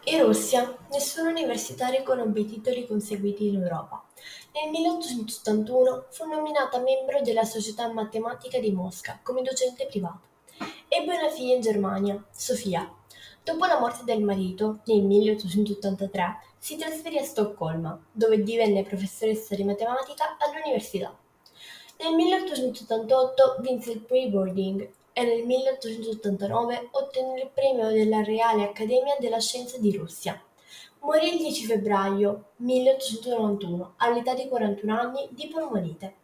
In Russia, nessun universitario conobbe i titoli conseguiti in Europa. Nel 1881 fu nominata membro della Società Matematica di Mosca come docente privato. Ebbe una figlia in Germania, Sofia. Dopo la morte del marito, nel 1883, si trasferì a Stoccolma, dove divenne professoressa di matematica all'università. Nel 1888 vinse il pre-boarding e nel 1889 ottenne il premio della Reale Accademia della Scienza di Russia. Morì il 10 febbraio 1891 all'età di 41 anni di polmonite.